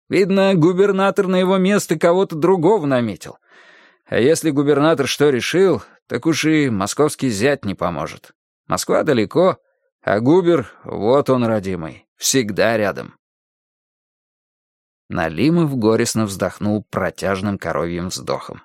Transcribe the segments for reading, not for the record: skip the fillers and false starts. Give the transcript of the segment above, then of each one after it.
Видно, губернатор на его место кого-то другого наметил. А если губернатор что решил, так уж и московский зять не поможет. Москва далеко, а губер, вот он, родимый, всегда рядом». Налимов горестно вздохнул протяжным коровьим вздохом.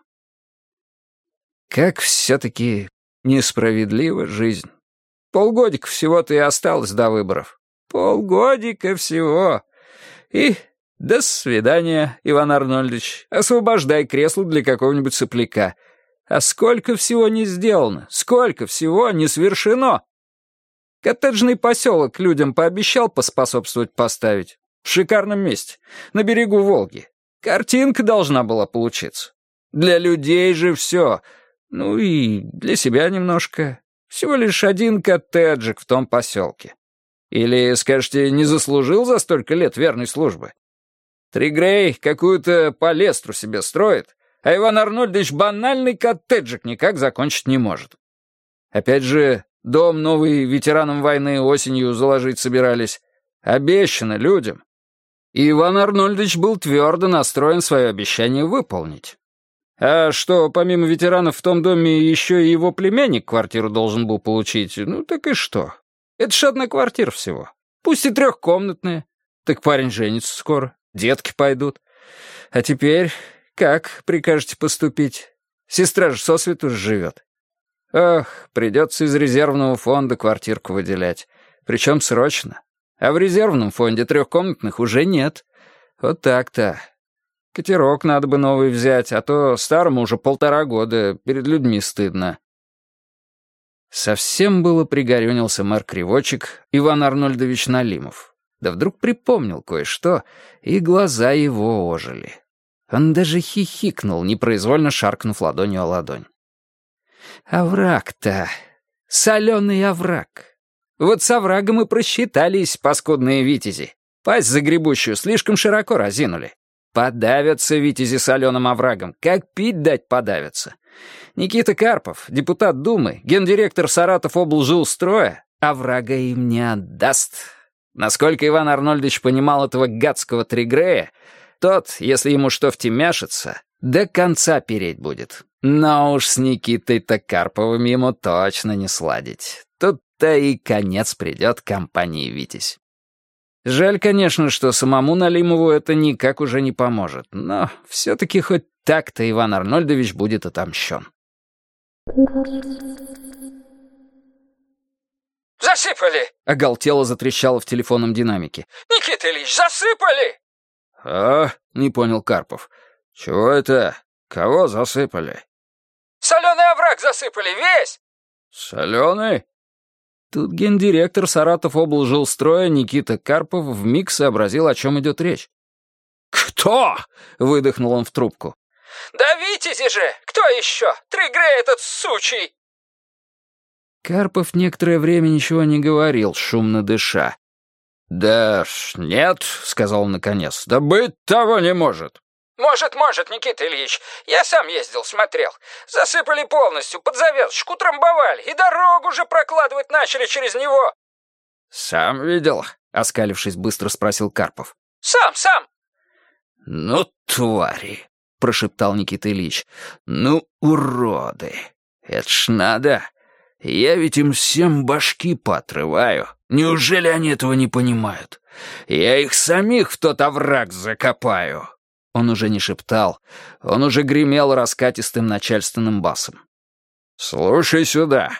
Как все-таки несправедлива жизнь. Полгодика всего-то и осталось до выборов. Полгодика всего. И до свидания, Иван Арнольдович. Освобождай кресло для какого-нибудь сопляка. А сколько всего не сделано, сколько всего не свершено. Коттеджный поселок людям пообещал поспособствовать поставить. В шикарном месте, на берегу Волги. Картинка должна была получиться. Для людей же все. Ну и для себя немножко. Всего лишь один коттеджик в том поселке. Или, скажете, не заслужил за столько лет верной службы? Тригрей какую-то палестру себе строит, а Иван Арнольдович банальный коттеджик никак закончить не может. Опять же, дом новый ветеранам войны осенью заложить собирались. Обещано людям. И Иван Арнольдович был твердо настроен свое обещание выполнить. А что, помимо ветеранов в том доме еще и его племянник квартиру должен был получить, ну так и что? Это ж одна квартира всего. Пусть и трехкомнатная. Так парень женится скоро, детки пойдут. А теперь как прикажете поступить? Сестра же сосвету живет. Ох, придется из резервного фонда квартирку выделять. Причем срочно. А в резервном фонде трехкомнатных уже нет. Вот так-то. Катерок надо бы новый взять, а то старому уже 1,5 года, перед людьми стыдно. Совсем было пригорюнился мэр-кривочек Иван Арнольдович Налимов. Да вдруг припомнил кое-что, и глаза его ожили. Он даже хихикнул, непроизвольно шаркнув ладонью о ладонь. Овраг-то, соленый овраг. Вот с оврагом и просчитались паскудные витязи. Пасть загребущую слишком широко разинули. Подавятся витязи соленым оврагом, как пить дать подавятся. Никита Карпов, депутат Думы, гендиректор Саратов-облжилстроя, оврага им не отдаст. Насколько Иван Арнольдович понимал этого гадского Тригрея, тот, если ему что втемяшится, до конца переть будет. Но уж с Никитой-то Карповым ему точно не сладить. Тут-то и конец придет компании «Витязь». Жаль, конечно, что самому Налимову это никак уже не поможет, но все-таки хоть так-то Иван Арнольдович будет отомщен. «Засыпали!» — оголтело затрещало в телефонном динамике. «Никита Ильич, засыпали!» «А?» — не понял Карпов. «Чего это? Кого засыпали?» «Соленый овраг засыпали, весь!» «Соленый?» Тут гендиректор Саратов-облжилстроя Никита Карпов вмиг сообразил, о чем идет речь. «Кто?» — выдохнул он в трубку. «Да Витязи же! Кто еще? Тригрей этот сучий!» Карпов некоторое время ничего не говорил, шумно дыша. «Да нет», — сказал он наконец, — «да быть того не может». «Может, Никита Ильич. Я сам ездил, смотрел. Засыпали полностью, под завязочку утрамбовали, и дорогу же прокладывать начали через него». «Сам видел?» — оскалившись, быстро спросил Карпов. «Сам». «Ну, твари», — прошептал Никита Ильич. «Ну, уроды. Это ж надо. Я ведь им всем башки поотрываю. Неужели они этого не понимают? Я их самих в тот овраг закопаю». Он уже не шептал, он уже гремел раскатистым начальственным басом. «Слушай сюда!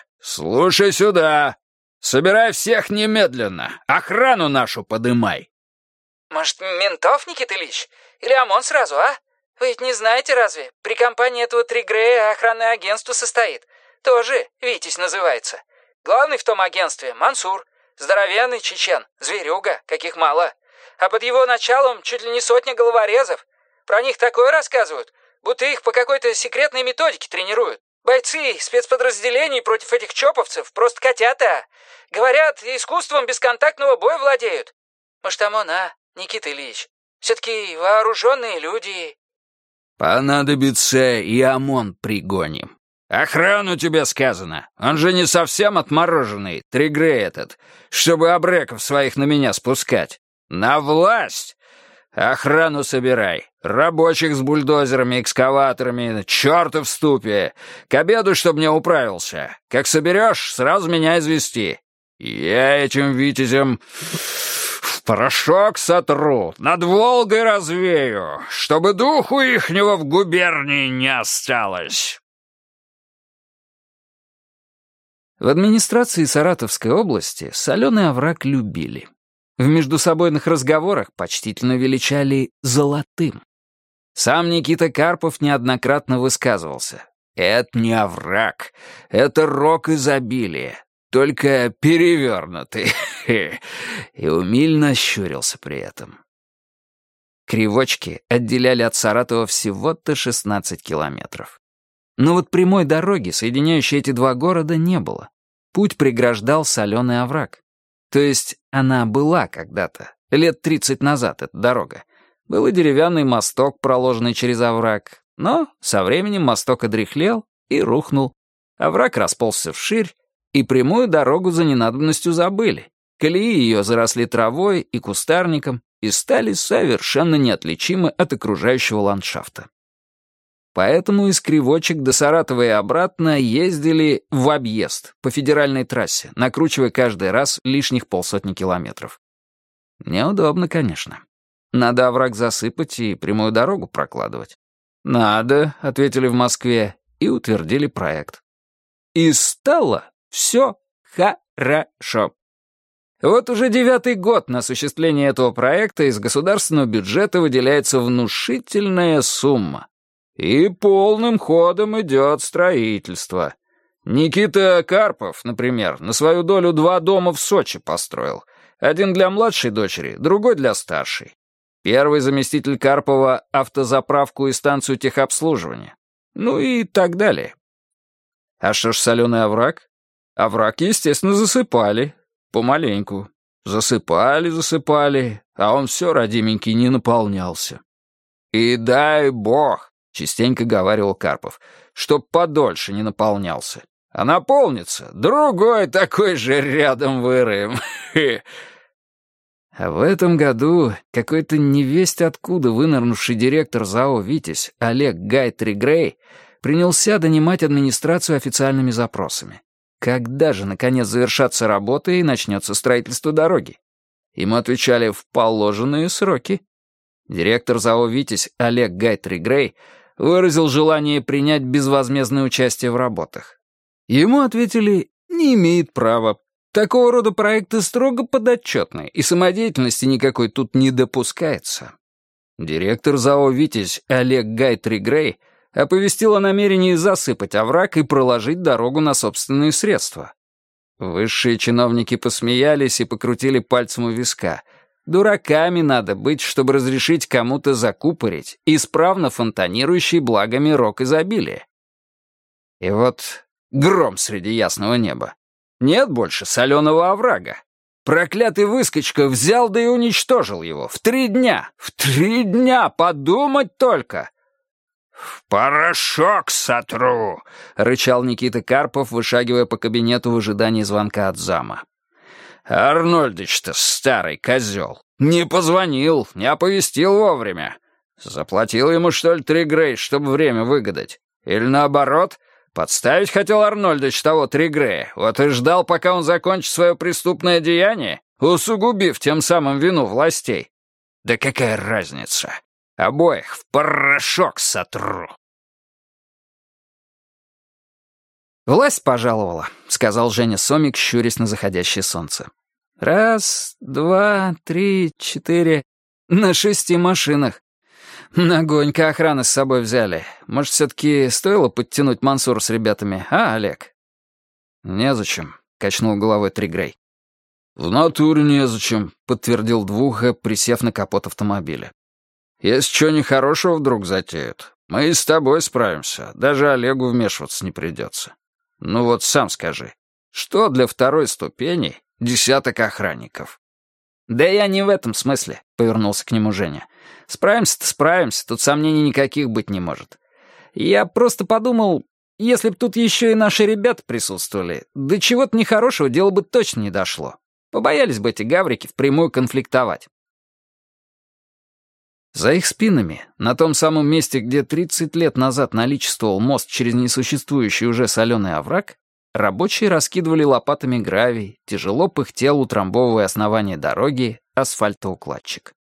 Собирай всех немедленно! Охрану нашу подымай!» «Может, ментов, Никита Ильич? Или ОМОН сразу, а? Вы ведь не знаете разве? При компании этого Тригрея охранное агентство состоит. Тоже Витязь называется. Главный в том агентстве — Мансур. Здоровенный чечен, зверюга, каких мало. А под его началом чуть ли не 100 головорезов. Про них такое рассказывают, будто их по какой-то секретной методике тренируют. Бойцы спецподразделений против этих чоповцев просто котята. Говорят, искусством бесконтактного боя владеют. Может, ОМОН, а, Никита Ильич? Все-таки вооруженные люди». «Понадобится, и ОМОН пригоним. Охрану тебе сказано. Он же не совсем отмороженный, Тригрей этот, чтобы обреков своих на меня спускать. На власть! Охрану собирай. Рабочих с бульдозерами, экскаваторами, чертов в ступе. К обеду, чтоб не управился. Как соберешь, сразу меня извести. Я этим витязем в порошок сотру, над Волгой развею, чтобы духу ихнего в губернии не осталось». В администрации Саратовской области соленый овраг любили. В междусобойных разговорах почтительно величали «золотым». Сам Никита Карпов неоднократно высказывался. «Это не овраг, это рок изобилия, только перевернутый». И умильно щурился при этом. Кривочки отделяли от Саратова всего-то 16 километров. Но вот прямой дороги, соединяющей эти два города, не было. Путь преграждал соленый овраг. То есть она была когда-то, лет 30 назад, эта дорога. Был и деревянный мосток, проложенный через овраг, но со временем мосток одряхлел и рухнул. Овраг расползся вширь, и прямую дорогу за ненадобностью забыли. Колеи ее заросли травой и кустарником и стали совершенно неотличимы от окружающего ландшафта. Поэтому из Кривочек до Саратова и обратно ездили в объезд по федеральной трассе, накручивая каждый раз лишних 50 километров. Неудобно, конечно. Надо овраг засыпать и прямую дорогу прокладывать. «Надо», — ответили в Москве и утвердили проект. И стало все хорошо. Вот уже 9-й год на осуществление этого проекта из государственного бюджета выделяется внушительная сумма. И полным ходом идет строительство. Никита Карпов, например, на свою долю 2 дома в Сочи построил. Один для младшей дочери, другой для старшей. Первый заместитель Карпова — автозаправку и станцию техобслуживания. Ну и так далее. А что ж соленый овраг? Овраг, естественно, засыпали. Помаленьку. Засыпали, а он все, родименький, не наполнялся. «И дай бог», — частенько говаривал Карпов, «чтоб подольше не наполнялся. А наполнится, другой такой же рядом выроем». А в этом году какой-то невесть откуда вынырнувший директор ЗАО «Витязь» Олег Гай-Тригрей принялся донимать администрацию официальными запросами. Когда же, наконец, завершатся работы и начнется строительство дороги? Ему отвечали в положенные сроки. Директор ЗАО «Витязь» Олег Гай-Тригрей выразил желание принять безвозмездное участие в работах. Ему ответили «не имеет права». Такого рода проекты строго подотчетны, и самодеятельности никакой тут не допускается. Директор ЗАО «Витязь» Олег Гай-Тригрей оповестил о намерении засыпать овраг и проложить дорогу на собственные средства. Высшие чиновники посмеялись и покрутили пальцем у виска. Дураками надо быть, чтобы разрешить кому-то закупорить исправно фонтанирующий благами рок изобилия. И вот гром среди ясного неба. Нет больше соленого оврага. Проклятый выскочка взял да и уничтожил его в 3 дня. В 3 дня, подумать только! «В порошок сотру!» — рычал Никита Карпов, вышагивая по кабинету в ожидании звонка от зама. «Арнольдыч-то старый козел. Не позвонил, не оповестил вовремя. Заплатил ему, что ли, Тригрей, чтобы время выгадать? Или наоборот, подставить хотел Арнольдыч того Тригрея, вот и ждал, пока он закончит свое преступное деяние, усугубив тем самым вину властей? Да какая разница? Обоих в порошок сотру!» «Власть пожаловала», — сказал Женя Сомик, щурясь на заходящее солнце. 1, 2, 3, 4. На 6 машинах. Нагонько охраны с собой взяли. Может, все-таки стоило подтянуть Мансура с ребятами, а, Олег?» «Незачем», — качнул головой Тригрей. «В натуре незачем», — подтвердил Двуха, присев на капот автомобиля. «Если что нехорошего вдруг затеют, мы и с тобой справимся, даже Олегу вмешиваться не придется. Ну вот сам скажи, что для 2-й ступени 10 охранников?» «Да я не в этом смысле», — повернулся к нему Женя. «Справимся-то справимся, тут сомнений никаких быть не может. Я просто подумал, если б тут еще и наши ребята присутствовали, до чего-то нехорошего дело бы точно не дошло. Побоялись бы эти гаврики впрямую конфликтовать». За их спинами, на том самом месте, где 30 лет назад наличествовал мост через несуществующий уже соленый овраг, рабочие раскидывали лопатами гравий, тяжело пыхтел, утрамбовывая основание дороги, асфальтоукладчик.